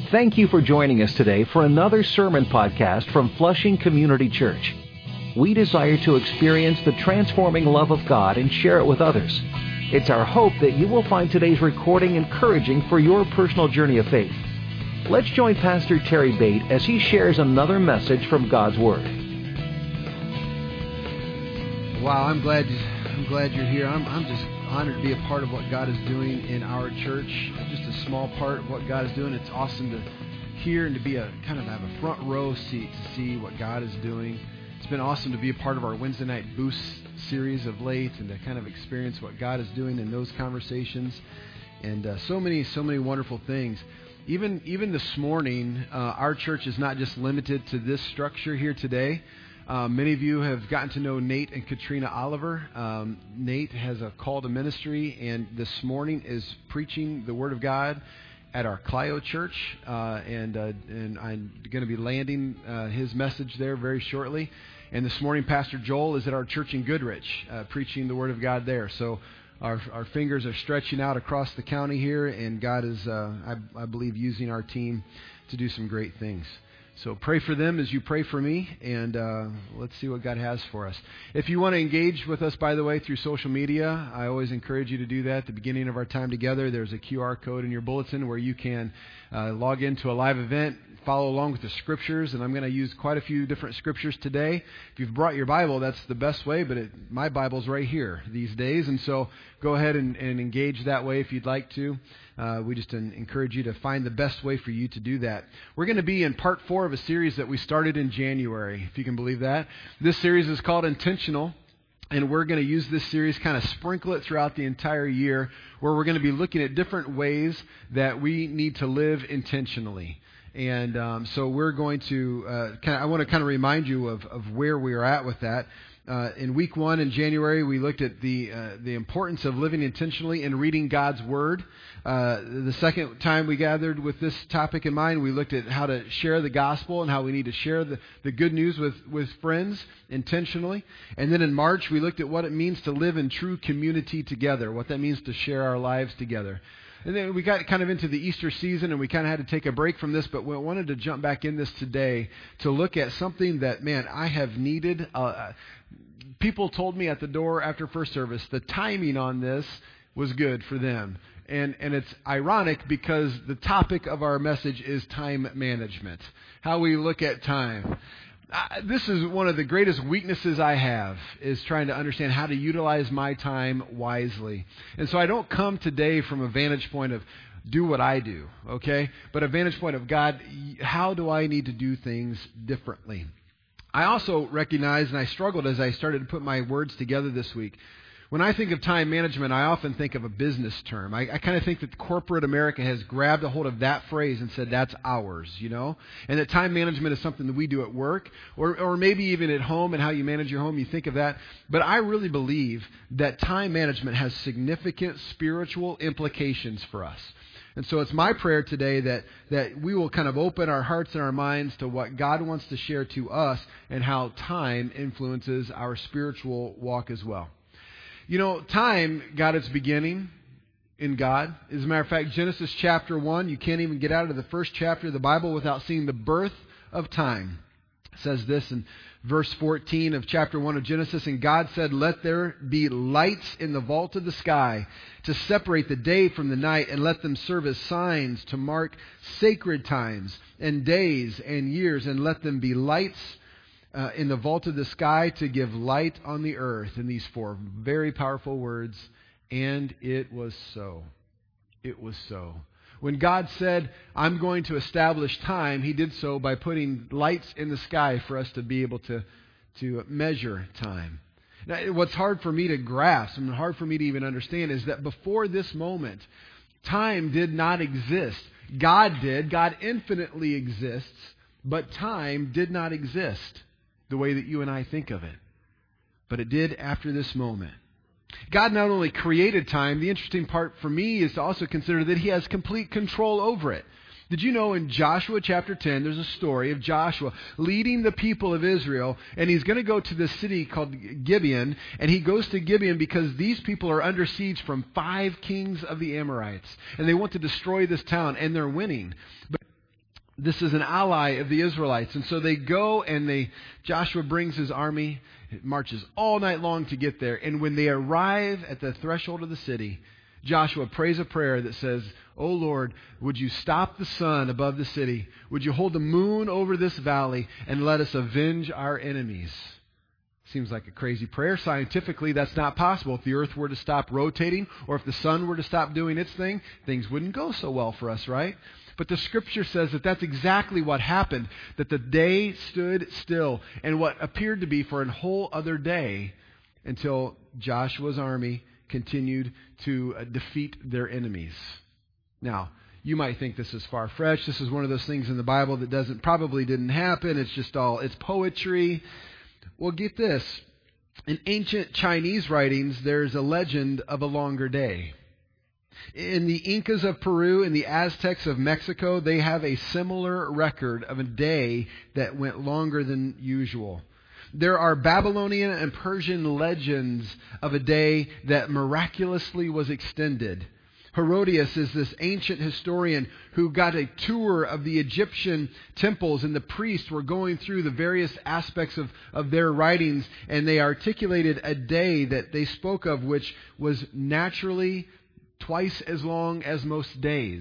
Thank you for joining us today for another sermon podcast from Flushing Community Church. We desire to experience the transforming love of God and share it with others. It's our hope that you will find today's recording encouraging for your personal journey of faith. Let's join Pastor Terry Bate as he shares another message from God's Word. Wow, I'm glad you're here. I'm just honored to be a part of what God is doing in our church. Just a small part of what God is doing. It's awesome to hear and to be have a front row seat to see what God is doing. It's been awesome to be a part of our Wednesday night boost series of late and to kind of experience what God is doing in those conversations, and so many wonderful things. Even this morning, our church is not just limited to this structure here today. Many of you have gotten to know Nate and Katrina Oliver. Nate has a call to ministry, and this morning is preaching the Word of God at our Clio Church, and I'm going to be landing his message there very shortly. And this morning, Pastor Joel is at our church in Goodrich, preaching the Word of God there. So our fingers are stretching out across the county here, and God is, I believe, using our team to do some great things. So pray for them as you pray for me, and let's see what God has for us. If you want to engage with us, by the way, through social media, I always encourage you to do that. At the beginning of our time together, there's a QR code in your bulletin where you can log into a live event, follow along with the scriptures, and I'm going to use quite a few different scriptures today. If you've brought your Bible, that's the best way, but my Bible's right here these days, and so go ahead and engage that way if you'd like to. We just encourage you to find the best way for you to do that. We're going to be in part 4 of a series that we started in January, if you can believe that. This series is called Intentional, and we're going to use this series, kind of sprinkle it throughout the entire year, where we're going to be looking at different ways that we need to live intentionally. And so we're going to, I want to remind you of where we are at with that. In week 1 in January, we looked at the importance of living intentionally and reading God's Word. The second time we gathered with this topic in mind, we looked at how to share the gospel and how we need to share the good news with friends intentionally. And then in March, we looked at what it means to live in true community together, what that means to share our lives together. And then we got kind of into the Easter season, and we kind of had to take a break from this, but we wanted to jump back in this today to look at something that, man, I have needed. People told me at the door after first service the timing on this was good for them. And it's ironic because the topic of our message is time management, how we look at time. This is one of the greatest weaknesses I have, is trying to understand how to utilize my time wisely. And so I don't come today from a vantage point of do what I do, okay? But a vantage point of, God, how do I need to do things differently? I also recognize, and I struggled as I started to put my words together this week. When I think of time management, I often think of a business term. I kind of think that corporate America has grabbed a hold of that phrase and said, that's ours, you know? And that time management is something that we do at work, or maybe even at home, and how you manage your home, you think of that. But I really believe that time management has significant spiritual implications for us. And so it's my prayer today that we will kind of open our hearts and our minds to what God wants to share to us and how time influences our spiritual walk as well. You know, time got its beginning in God. As a matter of fact, Genesis chapter 1, you can't even get out of the first chapter of the Bible without seeing the birth of time. It says this in verse 14 of chapter 1 of Genesis, and God said, let there be lights in the vault of the sky to separate the day from the night, and let them serve as signs to mark sacred times and days and years, and let them be lights in the vault of the sky to give light on the earth. In these 4 very powerful words, and it was so. It was so. When God said, I'm going to establish time, He did so by putting lights in the sky for us to be able to measure time. Now, what's hard for me to grasp and hard for me to even understand is that before this moment, time did not exist. God did. God infinitely exists, but time did not exist the way that you and I think of it. But it did after this moment. God not only created time, the interesting part for me is to also consider that He has complete control over it. Did you know in Joshua chapter 10, there's a story of Joshua leading the people of Israel, and he's going to go to this city called Gibeon, and he goes to Gibeon because these people are under siege from 5 kings of the Amorites, and they want to destroy this town, and they're winning. But This is an ally of the Israelites. And so they go and Joshua brings his army. It marches all night long to get there. And when they arrive at the threshold of the city, Joshua prays a prayer that says, "O Lord, would you stop the sun above the city? Would you hold the moon over this valley and let us avenge our enemies?" Seems like a crazy prayer. Scientifically, that's not possible. If the earth were to stop rotating or if the sun were to stop doing its thing, things wouldn't go so well for us, right? But the Scripture says that that's exactly what happened, that the day stood still and what appeared to be for a whole other day until Joshua's army continued to defeat their enemies. Now, you might think this is far-fetched. This is one of those things in the Bible that probably didn't happen. It's poetry. Well, get this. In ancient Chinese writings, there's a legend of a longer day. In the Incas of Peru and the Aztecs of Mexico, they have a similar record of a day that went longer than usual. There are Babylonian and Persian legends of a day that miraculously was extended. Herodotus is this ancient historian who got a tour of the Egyptian temples, and the priests were going through the various aspects of their writings, and they articulated a day that they spoke of which was naturally twice as long as most days.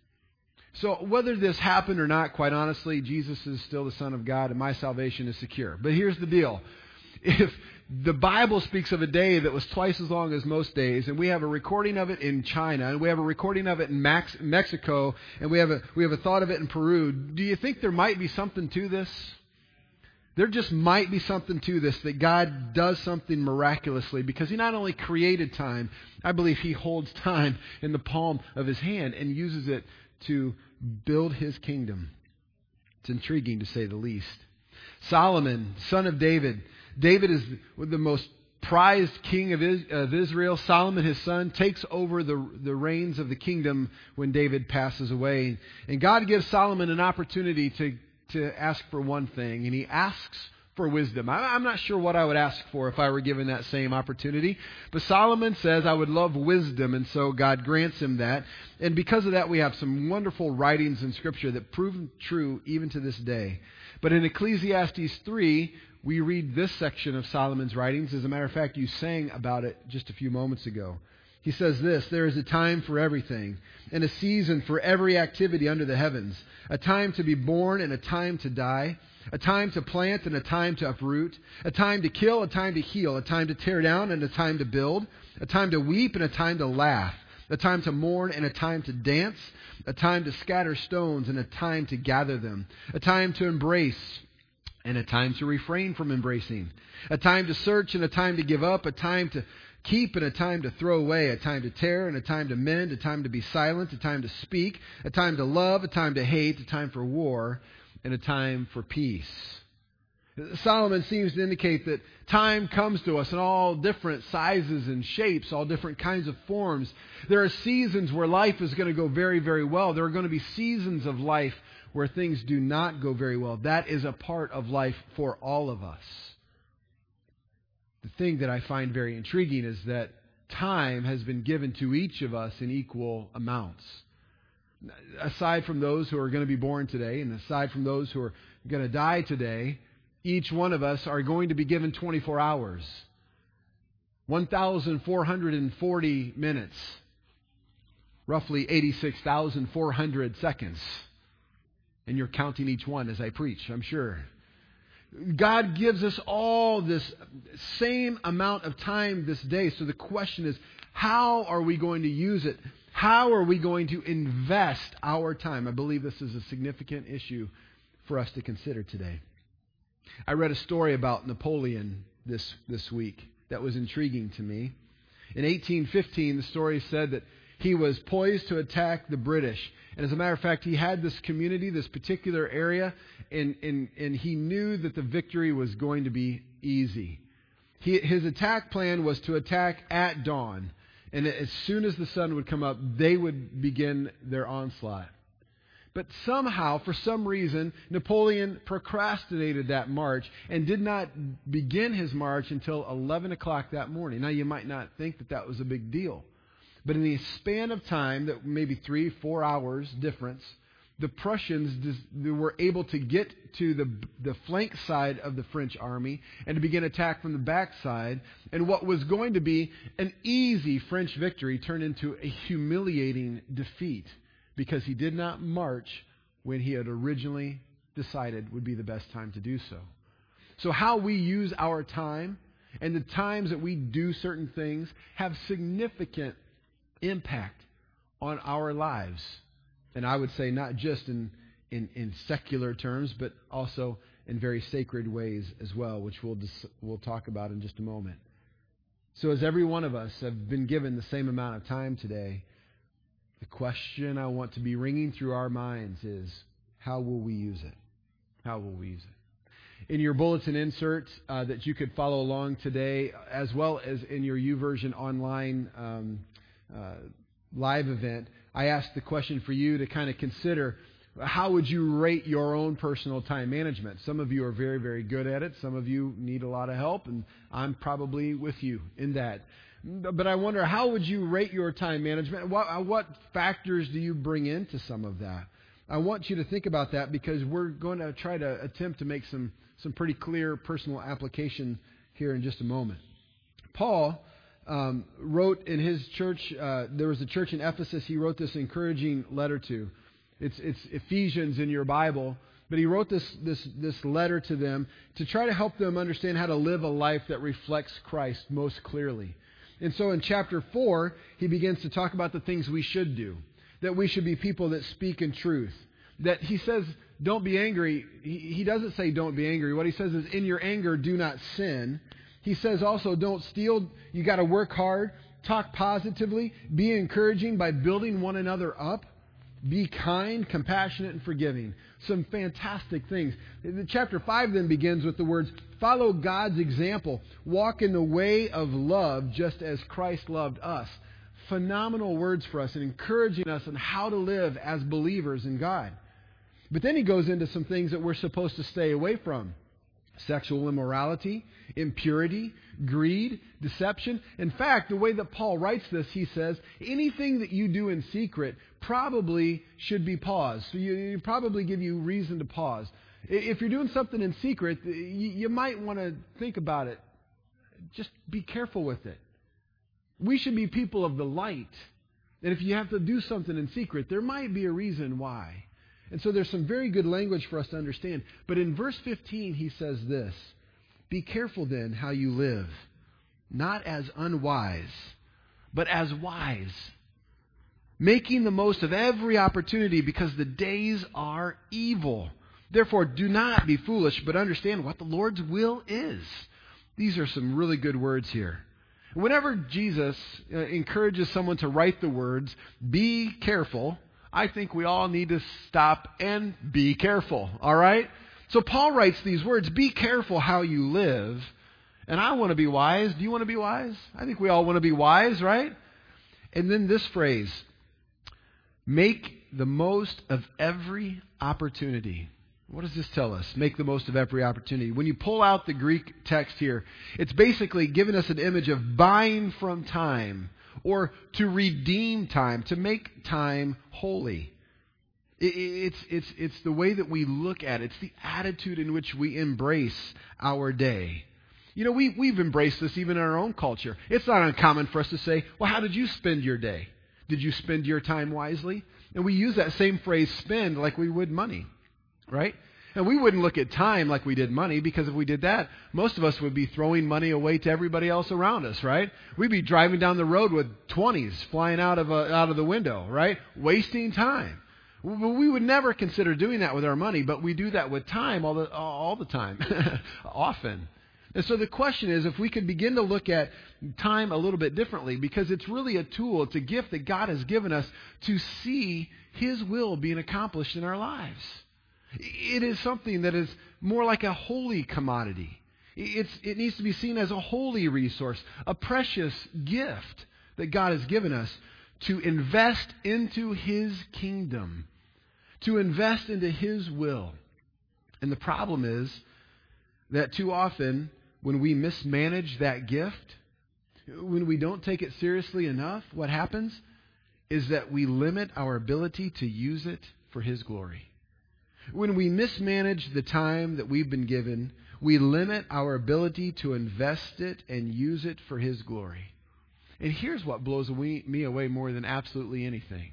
So whether this happened or not, quite honestly, Jesus is still the Son of God and my salvation is secure. But here's the deal. If the Bible speaks of a day that was twice as long as most days, and we have a recording of it in China, and we have a recording of it in Mexico, and we have a thought of it in Peru, do you think there might be something to this? There just might be something to this, that God does something miraculously, because He not only created time, I believe He holds time in the palm of His hand and uses it to build His kingdom. It's intriguing, to say the least. Solomon, son of David. David is the most prized king of Israel. Solomon, his son, takes over the reins of the kingdom when David passes away. And God gives Solomon an opportunity to ask for one thing, and he asks for wisdom. I'm not sure what I would ask for if I were given that same opportunity, but Solomon says, I would love wisdom, and so God grants him that. And because of that, we have some wonderful writings in Scripture that prove true even to this day. But in Ecclesiastes 3, we read this section of Solomon's writings. As a matter of fact, you sang about it just a few moments ago. He says this: "There is a time for everything, and a season for every activity under the heavens, a time to be born and a time to die, a time to plant and a time to uproot, a time to kill, a time to heal, a time to tear down and a time to build, a time to weep and a time to laugh, a time to mourn and a time to dance, a time to scatter stones and a time to gather them, a time to embrace and a time to refrain from embracing, a time to search and a time to give up, a time to keep and a time to throw away, a time to tear and a time to mend, a time to be silent, a time to speak, a time to love, a time to hate, a time for war, and a time for peace." Solomon seems to indicate that time comes to us in all different sizes and shapes, all different kinds of forms. There are seasons where life is going to go very, very well. There are going to be seasons of life where things do not go very well. That is a part of life for all of us. The thing that I find very intriguing is that time has been given to each of us in equal amounts. Aside from those who are going to be born today, and aside from those who are going to die today, each one of us are going to be given 24 hours, 1,440 minutes, roughly 86,400 seconds. And you're counting each one as I preach, I'm sure. God gives us all this same amount of time this day. So the question is, how are we going to use it? How are we going to invest our time? I believe this is a significant issue for us to consider today. I read a story about Napoleon this week that was intriguing to me. In 1815, the story said that he was poised to attack the British. And as a matter of fact, he had this community, this particular area, and he knew that the victory was going to be easy. His attack plan was to attack at dawn. And as soon as the sun would come up, they would begin their onslaught. But somehow, for some reason, Napoleon procrastinated that march and did not begin his march until 11 o'clock that morning. Now, you might not think that that was a big deal. But in the span of time, that maybe 3-4 hours difference, the Prussians were able to get to the flank side of the French army and to begin attack from the backside. And what was going to be an easy French victory turned into a humiliating defeat because he did not march when he had originally decided would be the best time to do so. So how we use our time and the times that we do certain things have significant impact on our lives. And I would say not just in secular terms, but also in very sacred ways as well, which we'll talk about in just a moment. So as every one of us have been given the same amount of time today, the question I want to be ringing through our minds is, how will we use it? How will we use it? In your bulletin insert that you could follow along today, as well as in your YouVersion online live event, I asked the question for you to kind of consider, how would you rate your own personal time management? Some of you are very, very good at it. Some of you need a lot of help, and I'm probably with you in that. But I wonder, how would you rate your time management? What factors do you bring into some of that? I want you to think about that because we're going to try to attempt to make some pretty clear personal application here in just a moment. Paul wrote in his church, there was a church in Ephesus he wrote this encouraging letter to. It's Ephesians in your Bible, but he wrote this letter to them to try to help them understand how to live a life that reflects Christ most clearly. And so in chapter 4, he begins to talk about the things we should do, that we should be people that speak in truth, that he says, don't be angry. He doesn't say don't be angry. What he says is, in your anger, do not sin. He says also, don't steal. You got to work hard, talk positively, be encouraging by building one another up, be kind, compassionate, and forgiving. Some fantastic things. Chapter 5 then begins with the words, follow God's example, walk in the way of love just as Christ loved us. Phenomenal words for us and encouraging us on how to live as believers in God. But then he goes into some things that we're supposed to stay away from. Sexual immorality, impurity, greed, deception. In fact, the way that Paul writes this, he says, anything that you do in secret probably should be paused. So you probably give you reason to pause. If you're doing something in secret, you might want to think about it. Just be careful with it. We should be people of the light. And if you have to do something in secret, there might be a reason why. And so there's some very good language for us to understand. But in verse 15, he says this, be careful then how you live, not as unwise, but as wise, making the most of every opportunity because the days are evil. Therefore, do not be foolish, but understand what the Lord's will is. These are some really good words here. Whenever Jesus encourages someone to write the words, be careful, I think we all need to stop and be careful, all right? So Paul writes these words, be careful how you live. And I want to be wise. Do you want to be wise? I think we all want to be wise, right? And then this phrase, make the most of every opportunity. What does this tell us? Make the most of every opportunity. When you pull out the Greek text here, it's basically giving us an image of buying from time or to redeem time, to make time holy. It's the way that we look at it. It's the attitude in which we embrace our day. You know, we've embraced this even in our own culture. It's not uncommon for us to say, well, how did you spend your day? Did you spend your time wisely? And we use that same phrase, spend, like we would money, right? And we wouldn't look at time like we did money, because if we did that, most of us would be throwing money away to everybody else around us, right? We'd be driving down the road with 20s flying out of the window, right? Wasting time. We would never consider doing that with our money, but we do that with time all the time, often. And so the question is, if we could begin to look at time a little bit differently, because it's really a tool, it's a gift that God has given us to see His will being accomplished in our lives. It is something that is more like a holy commodity. It needs to be seen as a holy resource, a precious gift that God has given us to invest into His kingdom, to invest into His will. And the problem is that too often, when we mismanage that gift, when we don't take it seriously enough, what happens is that we limit our ability to use it for His glory. When we mismanage the time that we've been given, we limit our ability to invest it and use it for His glory. And here's what blows me away more than absolutely anything.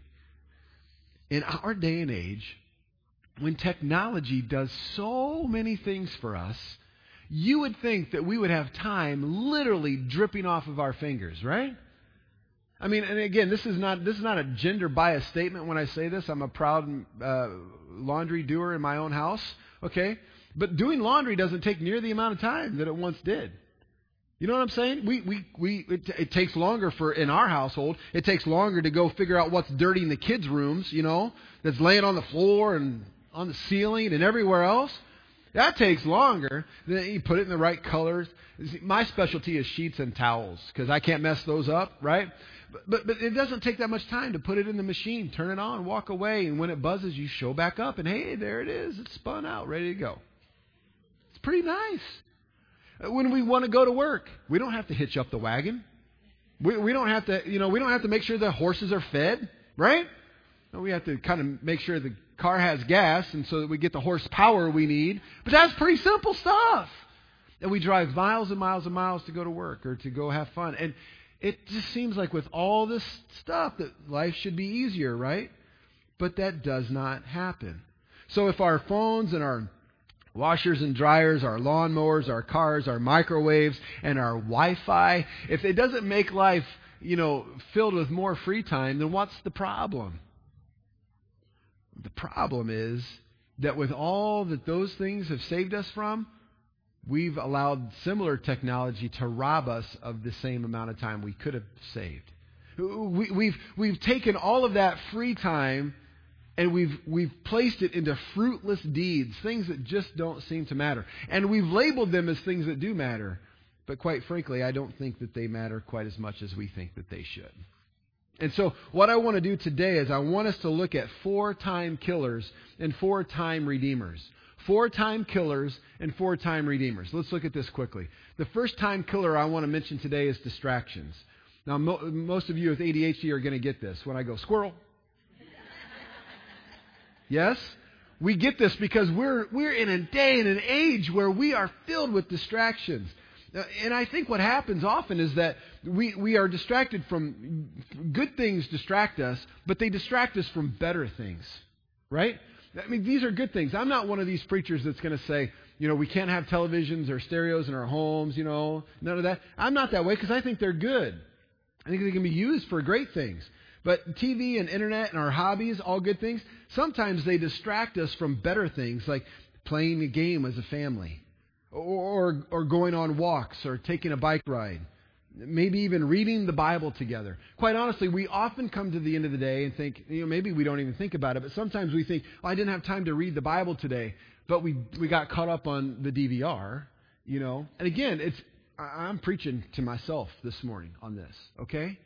In our day and age, when technology does so many things for us, you would think that we would have time literally dripping off of our fingers, right? I mean, and again, this is not a gender biased statement when I say this. I'm a proud laundry doer in my own house, okay? But doing laundry doesn't take near the amount of time that it once did. You know what I'm saying? It takes longer in our household. It takes longer to go figure out what's dirty in the kids' rooms, that's laying on the floor and on the ceiling and everywhere else. That takes longer. Then you put it in the right colors. My specialty is sheets and towels because I can't mess those up, right? But it doesn't take that much time to put it in the machine, turn it on, walk away, and when it buzzes, you show back up, and hey, there it is. It's spun out, ready to go. It's pretty nice. When we want to go to work, we don't have to hitch up the wagon. We don't have to, we don't have to make sure the horses are fed, right? No, we have to kind of make sure the car has gas, and so that we get the horsepower we need. But that's pretty simple stuff. And we drive miles and miles and miles to go to work or to go have fun. And it just seems like with all this stuff that life should be easier, right? But that does not happen. So if our phones and our washers and dryers, our lawnmowers, our cars, our microwaves, and our Wi-Fi, if it doesn't make life, filled with more free time, then what's the problem? The problem is that with all that those things have saved us from, we've allowed similar technology to rob us of the same amount of time we could have saved. We've taken all of that free time and we've placed it into fruitless deeds, things that just don't seem to matter. And we've labeled them as things that do matter. But quite frankly, I don't think that they matter quite as much as we think that they should. And so what I want to do today is I want us to look at 4 time killers and 4 time redeemers. 4 time killers and 4 time redeemers. Let's look at this quickly. The first time killer I want to mention today is distractions. Now, most of you with ADHD are going to get this when I go, squirrel. Yes? We get this because we're in a day and an age where we are filled with distractions. And I think what happens often is that we are distracted from good things distract us, but they distract us from better things, right? I mean, these are good things. I'm not one of these preachers that's going to say, we can't have televisions or stereos in our homes, none of that. I'm not that way because I think they're good. I think they can be used for great things. But TV and internet and our hobbies, all good things, sometimes they distract us from better things like playing a game as a family. Or going on walks or taking a bike ride. Maybe even reading the Bible together. Quite honestly, we often come to the end of the day and think, maybe we don't even think about it, but sometimes we think, I didn't have time to read the Bible today, but we got caught up on the DVR, And again, I'm preaching to myself this morning on this, okay?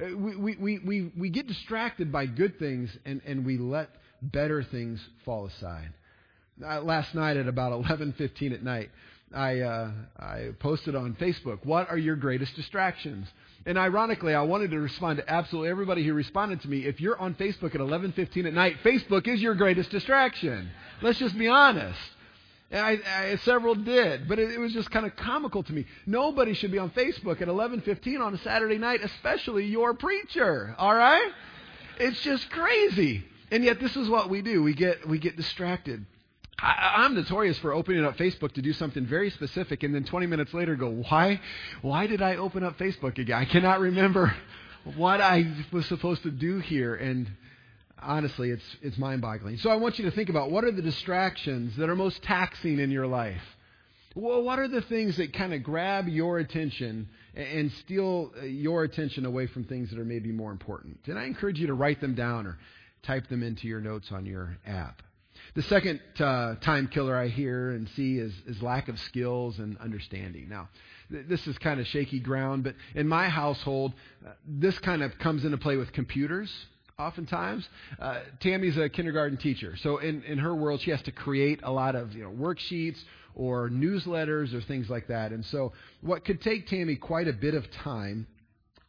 We get distracted by good things and we let better things fall aside. Last night at about 11:15 at night, I posted on Facebook, what are your greatest distractions? And ironically, I wanted to respond to absolutely everybody who responded to me. If you're on Facebook at 11:15 at night, Facebook is your greatest distraction. Let's just be honest. And several did, but it was just kind of comical to me. Nobody should be on Facebook at 11:15 on a Saturday night, especially your preacher, all right? It's just crazy. And yet this is what we do. We get distracted. I'm notorious for opening up Facebook to do something very specific and then 20 minutes later go, why did I open up Facebook again? I cannot remember what I was supposed to do here. And honestly, it's mind-boggling. So I want you to think about what are the distractions that are most taxing in your life? Well, what are the things that kind of grab your attention and steal your attention away from things that are maybe more important? And I encourage you to write them down or type them into your notes on your app. The second time killer I hear and see is lack of skills and understanding. Now, this is kind of shaky ground, but in my household, this kind of comes into play with computers oftentimes. Tammy's a kindergarten teacher, so in her world, she has to create a lot of worksheets or newsletters or things like that. And so what could take Tammy quite a bit of time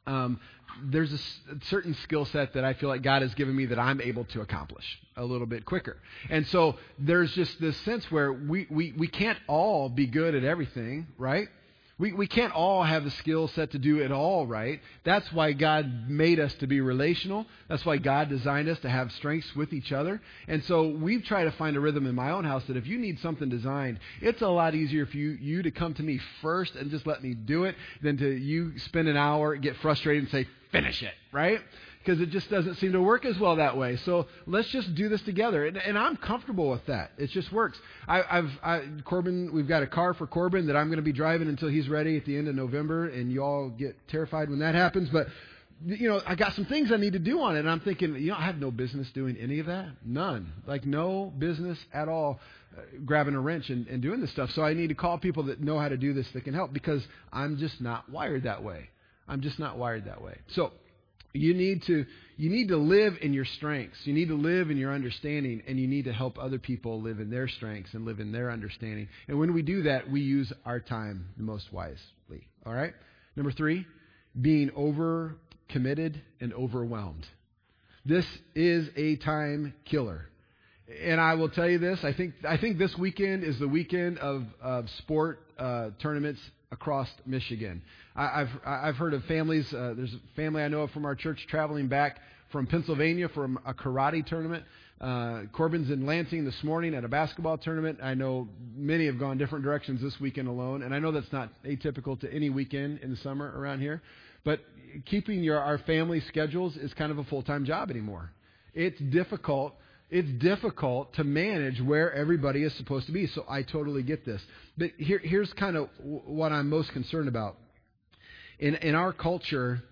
there's a certain skill set that I feel like God has given me that I'm able to accomplish a little bit quicker. And so there's just this sense where we can't all be good at everything, right? We can't all have the skill set to do it all right. That's why God made us to be relational. That's why God designed us to have strengths with each other. And so we've tried to find a rhythm in my own house that if you need something designed, it's a lot easier for you to come to me first and just let me do it than to you spend an hour, get frustrated and say, finish it, right? Because it just doesn't seem to work as well that way. So let's just do this together. And I'm comfortable with that. It just works. Corbin, we've got a car for Corbin that I'm going to be driving until he's ready at the end of November, and you all get terrified when that happens. But, I got some things I need to do on it, and I'm thinking, I have no business doing any of that. None. Like no business at all grabbing a wrench and doing this stuff. So I need to call people that know how to do this that can help because I'm just not wired that way. So you need to live in your strengths. You need to live in your understanding, and you need to help other people live in their strengths and live in their understanding. And when we do that, we use our time the most wisely. All right? Number 3, being overcommitted and overwhelmed. This is a time killer. And I will tell you this, I think this weekend is the weekend of sport tournaments across Michigan. I've heard of families. There's a family I know of from our church traveling back from Pennsylvania from a karate tournament. Corbin's in Lansing this morning at a basketball tournament. I know many have gone different directions this weekend alone, and I know that's not atypical to any weekend in the summer around here. But keeping our family schedules is kind of a full-time job anymore. It's difficult. It's difficult to manage where everybody is supposed to be. So I totally get this. But here's kind of what I'm most concerned about. In our culture,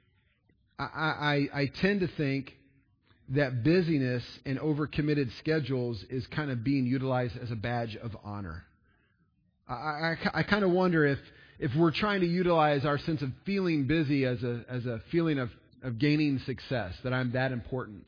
I tend to think that busyness and overcommitted schedules is kind of being utilized as a badge of honor. I kind of wonder if we're trying to utilize our sense of feeling busy as a feeling of gaining success, that I'm that important.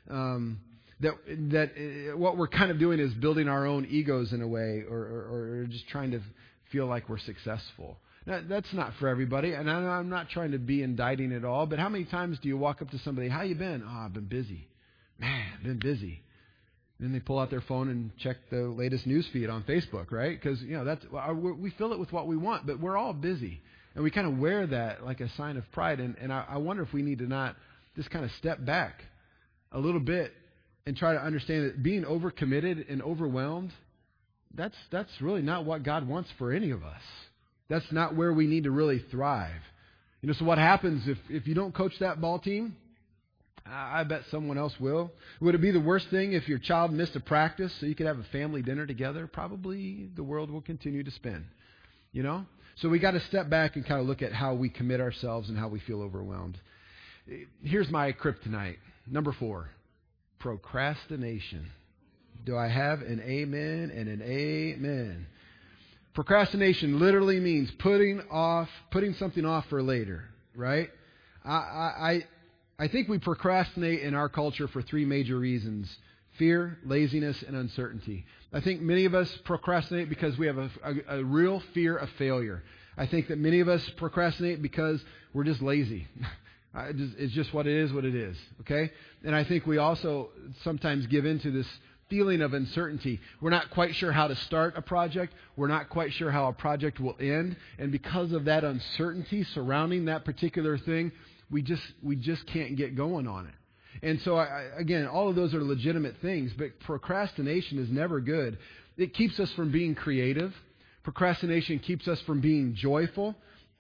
That what we're kind of doing is building our own egos in a way, or just trying to feel like we're successful. Now, that's not for everybody, and I'm not trying to be indicting at all, but how many times do you walk up to somebody, how you been? Oh, I've been busy. Man, I've been busy. And then they pull out their phone and check the latest news feed on Facebook, right? Because, we fill it with what we want, but we're all busy. And we kind of wear that like a sign of pride, and I wonder if we need to not just kind of step back a little bit and try to understand that being overcommitted and overwhelmed, that's really not what God wants for any of us. That's not where we need to really thrive. So what happens if you don't coach that ball team? I bet someone else will. Would it be the worst thing if your child missed a practice so you could have a family dinner together? Probably the world will continue to spin. So we got to step back and kind of look at how we commit ourselves and how we feel overwhelmed. Here's my kryptonite. Number 4, procrastination. Do I have an amen and an amen? Procrastination literally means putting something off for later, right? I think we procrastinate in our culture for 3 major reasons: fear, laziness, and uncertainty. I think many of us procrastinate because we have a real fear of failure. I think that many of us procrastinate because we're just lazy. It's just what it is, okay? And I think we also sometimes give into this feeling of uncertainty. We're not quite sure how to start a project. We're not quite sure how a project will end. And because of that uncertainty surrounding that particular thing, we just can't get going on it. And so, again, all of those are legitimate things, but procrastination is never good. It keeps us from being creative. Procrastination keeps us from being joyful.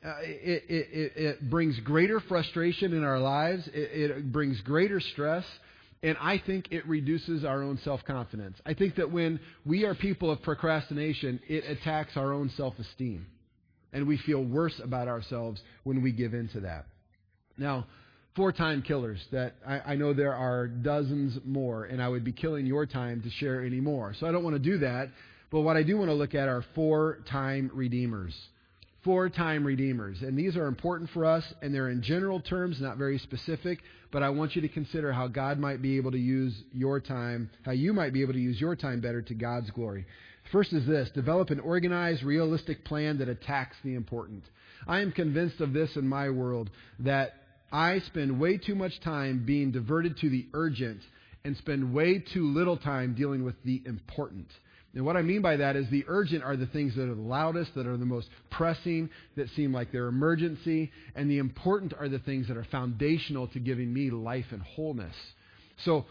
It brings greater frustration in our lives. It brings greater stress. And I think it reduces our own self-confidence. I think that when we are people of procrastination, it attacks our own self-esteem. And we feel worse about ourselves when we give in to that. Now, 4 time killers that I know there are dozens more, and I would be killing your time to share any more. So I don't want to do that. But what I do want to look at are 4 time redeemers. for time redeemers. And these are important for us, and they're in general terms, not very specific, but I want you to consider how God might be able to use your time, how you might be able to use your time better to God's glory. First is this: develop an organized, realistic plan that attacks the important. I am convinced of this in my world, that I spend way too much time being diverted to the urgent and spend way too little time dealing with the important. And what I mean by that is the urgent are the things that are the loudest, that are the most pressing, that seem like they're emergency, and the important are the things that are foundational to giving me life and wholeness. So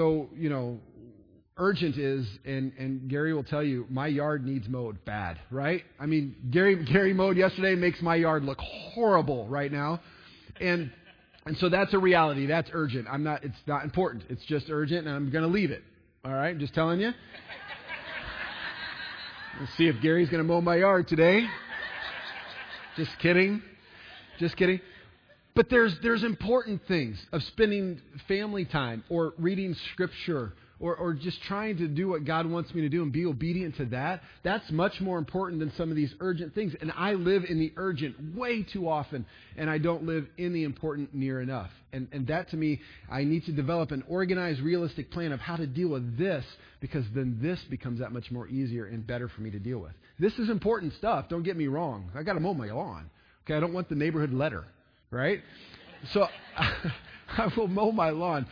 urgent is, and Gary will tell you, my yard needs mowed bad, right? I mean, Gary mowed yesterday, makes my yard look horrible right now. And so that's a reality. That's urgent. It's not important. It's just urgent, and I'm going to leave it. All right? I'm just telling you. Let's see if Gary's going to mow my yard today. Just kidding. But there's important things of spending family time or reading Scripture or just trying to do what God wants me to do and be obedient to that. That's much more important than some of these urgent things. And I live in the urgent way too often, and I don't live in the important near enough. And that, to me, I need to develop an organized, realistic plan of how to deal with this, because then this becomes that much more easier and better for me to deal with. This is important stuff. Don't get me wrong. I got to mow my lawn. Okay, I don't want the neighborhood letter, right? So I will mow my lawn.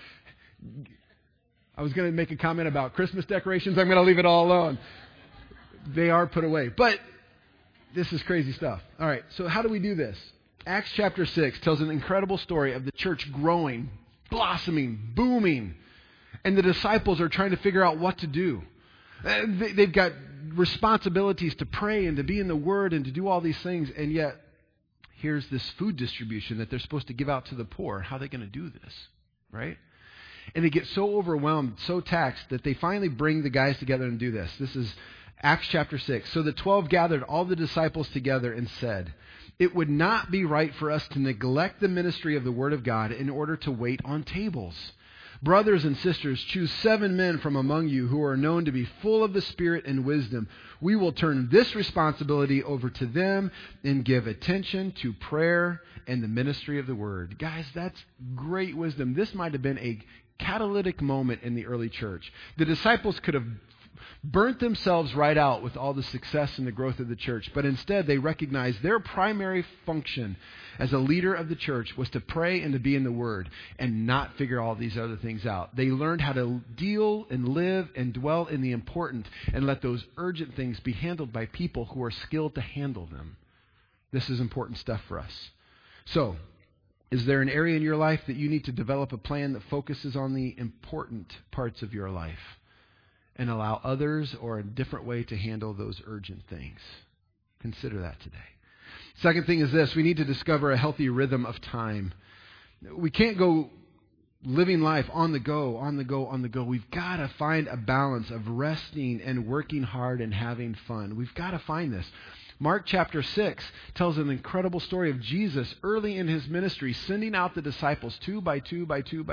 I was going to make a comment about Christmas decorations. I'm going to leave it all alone. They are put away. But this is crazy stuff. All right, so how do we do this? Acts chapter 6 tells an incredible story of the church growing, blossoming, booming. And the disciples are trying to figure out what to do. They've got responsibilities to pray and to be in the Word and to do all these things. And yet, here's this food distribution that they're supposed to give out to the poor. How are they going to do this? Right? And they get so overwhelmed, so taxed, that they finally bring the guys together and do this. This is Acts chapter 6. So the 12 gathered all the disciples together and said, "It would not be right for us to neglect the ministry of the Word of God in order to wait on tables. Brothers and sisters, choose 7 men from among you who are known to be full of the Spirit and wisdom. We will turn this responsibility over to them and give attention to prayer and the ministry of the Word." Guys, that's great wisdom. This might have been a catalytic moment in the early church. The disciples could have burnt themselves right out with all the success and the growth of the church, but instead they recognized their primary function as a leader of the church was to pray and to be in the Word and not figure all these other things out. They learned how to deal and live and dwell in the important and let those urgent things be handled by people who are skilled to handle them. This is important stuff for us. So, is there an area in your life that you need to develop a plan that focuses on the important parts of your life and allow others or a different way to handle those urgent things? Consider that today. Second thing is this: we need to discover a healthy rhythm of time. We can't go living life on the go. We've got to find a balance of resting and working hard and having fun. We've got to find this. Mark chapter 6 tells an incredible story of Jesus early in his ministry, sending out the disciples 2 by 2,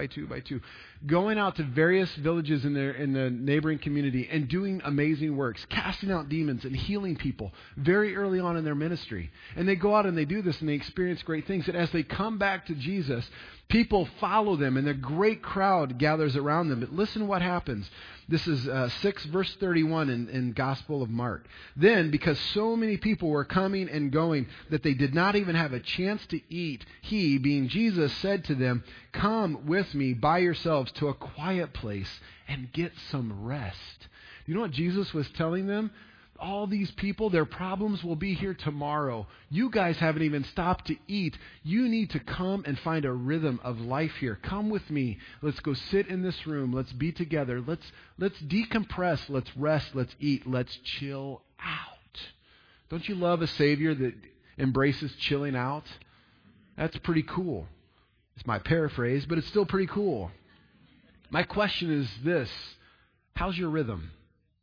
going out to various villages in the neighboring community and doing amazing works, casting out demons and healing people very early on in their ministry. And they go out and they do this and they experience great things. And as they come back to Jesus, people follow them and a great crowd gathers around them. But listen what happens. This is 6 verse 31 in Gospel of Mark. Then, because so many people were coming and going that they did not even have a chance to eat, he, being Jesus, said to them, "Come with me by yourselves to a quiet place and get some rest." You know what Jesus was telling them? All these people, their problems will be here tomorrow. You guys haven't even stopped to eat. You need to come and find a rhythm of life here. Come with me. Let's go sit in this room. Let's be together. Let's decompress. Let's rest. Let's eat. Let's chill out. Don't you love a Savior that embraces chilling out? That's pretty cool. It's my paraphrase, but it's still pretty cool. My question is this: how's your rhythm?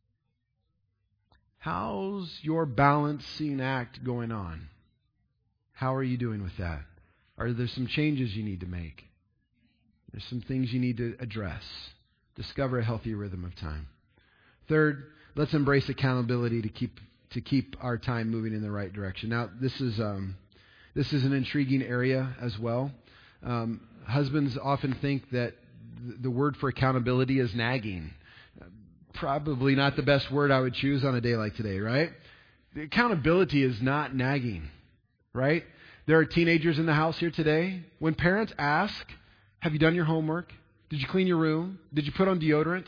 How's your balancing act going on? How are you doing with that? Are there some changes you need to make? There's some things you need to address. Discover a healthy rhythm of time. Third, let's embrace accountability to keep to keep our time moving in the right direction. Now, this is an intriguing area as well. Husbands often think that the word for accountability is nagging. Probably not the best word I would choose on a day like today, right? The accountability is not nagging, right? There are teenagers in the house here today. When parents ask, have you done your homework? Did you clean your room? Did you put on deodorant?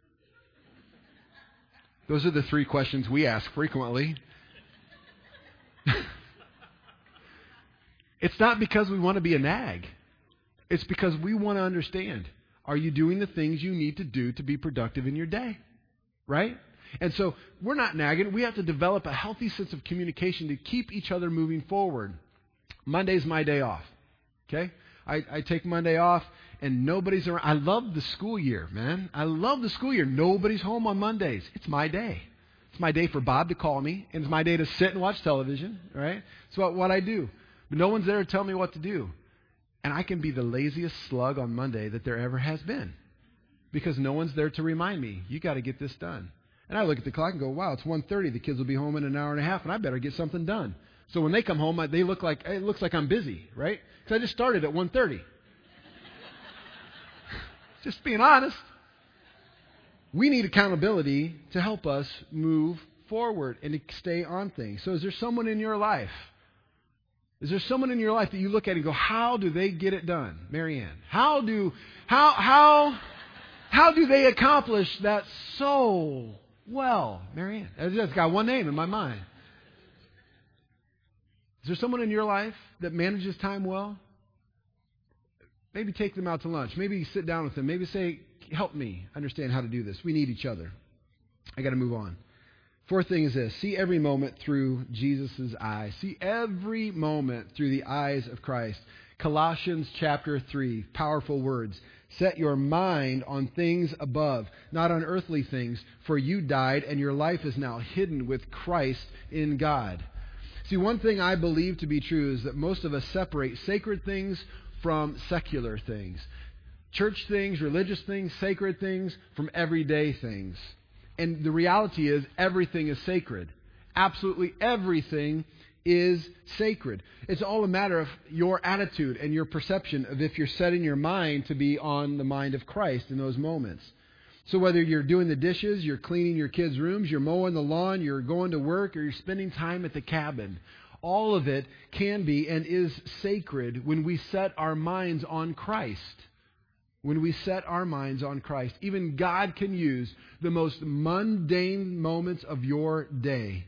Those are the 3 questions we ask frequently. It's not because we want to be a nag. It's because we want to understand, are you doing the things you need to do to be productive in your day? Right? And so we're not nagging. We have to develop a healthy sense of communication to keep each other moving forward. Monday's my day off. Okay? I take Monday off and nobody's around. I love the school year, man. I love the school year. Nobody's home on Mondays. It's my day. It's my day for Bob to call me, and it's my day to sit and watch television, right? It's what I do. But no one's there to tell me what to do. And I can be the laziest slug on Monday that there ever has been because no one's there to remind me, you got to get this done. And I look at the clock and go, wow, it's 1:30. The kids will be home in an hour and a half, and I better get something done. So when they come home, it looks like I'm busy, right? Because I just started at 1:30. Just being honest. We need accountability to help us move forward and to stay on things. So is there someone in your life? Is there someone in your life that you look at and go, how do they get it done? Marianne. How do they accomplish that so well? Marianne. I just got one name in my mind. Is there someone in your life that manages time well? Maybe take them out to lunch. Maybe sit down with them. Maybe say, help me understand how to do this. We need each other. I got to move on. 4th thing is this. See every moment through Jesus' eyes. See every moment through the eyes of Christ. Colossians chapter 3. Powerful words. Set your mind on things above, not on earthly things, for you died and your life is now hidden with Christ in God. See, one thing I believe to be true is that most of us separate sacred things from secular things. Church things, religious things, sacred things from everyday things. And the reality is everything is sacred. Absolutely everything is sacred. It's all a matter of your attitude and your perception of if you're setting your mind to be on the mind of Christ in those moments. So whether you're doing the dishes, you're cleaning your kids' rooms, you're mowing the lawn, you're going to work, or you're spending time at the cabin, all of it can be and is sacred when we set our minds on Christ. When we set our minds on Christ. Even God can use the most mundane moments of your day.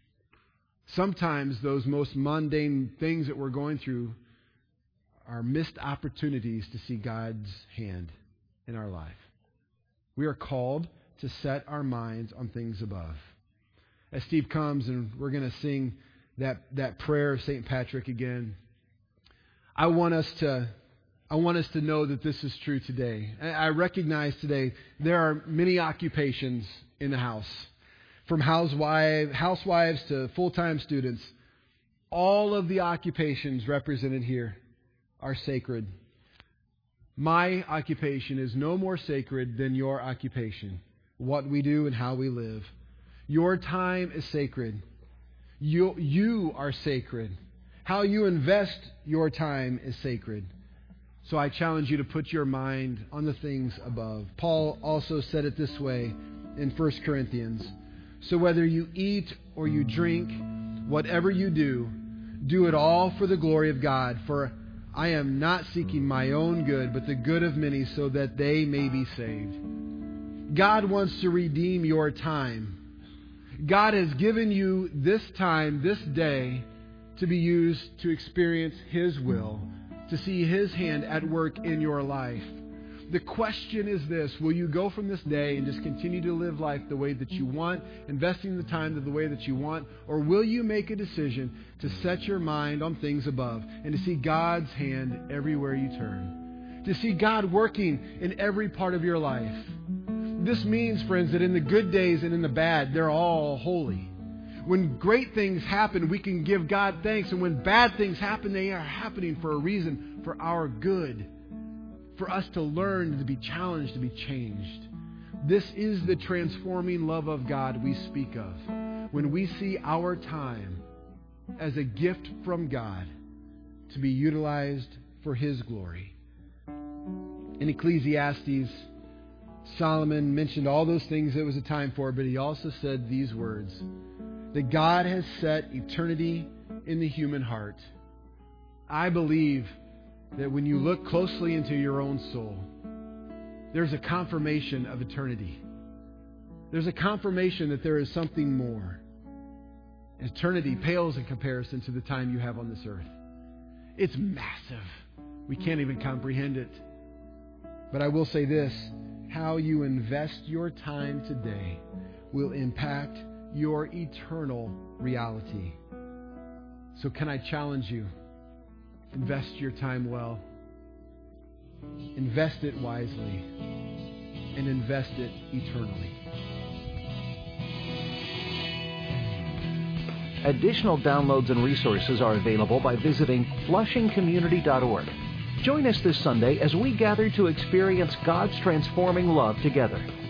Sometimes those most mundane things that we're going through are missed opportunities to see God's hand in our life. We are called to set our minds on things above. As Steve comes and we're going to sing that prayer of St. Patrick again, I want us to know that this is true today. I recognize today there are many occupations in the house. From housewives to full-time students. All of the occupations represented here are sacred. My occupation is no more sacred than your occupation. What we do and how we live. Your time is sacred. You are sacred. How you invest your time is sacred. So I challenge you to put your mind on the things above. Paul also said it this way in 1 Corinthians. So whether you eat or you drink, whatever you do, do it all for the glory of God. For I am not seeking my own good, but the good of many so that they may be saved. God wants to redeem your time. God has given you this time, this day, to be used to experience His will, to see His hand at work in your life. The question is this: will you go from this day and just continue to live life the way that you want, investing the time the way that you want, or will you make a decision to set your mind on things above and to see God's hand everywhere you turn? To see God working in every part of your life. This means, friends, that in the good days and in the bad, they're all holy. When great things happen, we can give God thanks. And when bad things happen, they are happening for a reason, for our good. For us to learn, to be challenged, to be changed. This is the transforming love of God we speak of. when we see our time as a gift from God to be utilized for His glory. In Ecclesiastes, Solomon mentioned all those things it was a time for, but he also said these words, that God has set eternity in the human heart. I believe that when you look closely into your own soul, there's a confirmation of eternity. There's a confirmation that there is something more. Eternity pales in comparison to the time you have on this earth. It's massive. We can't even comprehend it. But I will say this, how you invest your time today will impact your eternal reality. So can I challenge you? Invest your time well. Invest it wisely. And invest it eternally. Additional downloads and resources are available by visiting flushingcommunity.org. Join us this Sunday as we gather to experience God's transforming love together.